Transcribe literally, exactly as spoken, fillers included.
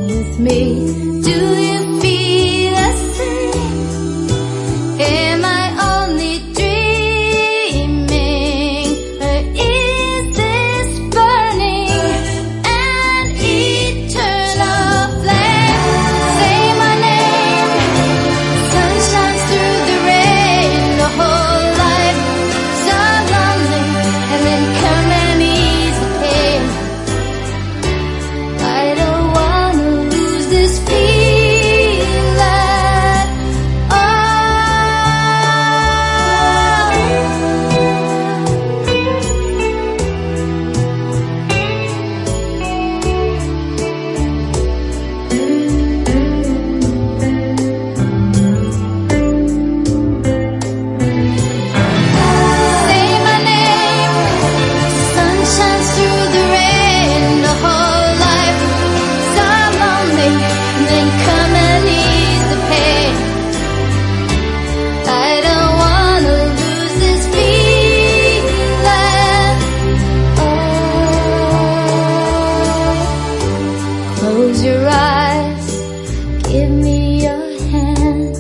with me. Do you feel the same? Am I only dreaming, or is this burning an eternal flame? Say my name, sun shines through the rain. The whole life so lonely, and then come and ease the pain. I don't wanna lose this feeling. Oh, say my name, sun shines through the rain. The whole life so lonely, and then come and ease the pain. I don't wanna lose this feeling. Oh, close your eyes, give me your hand.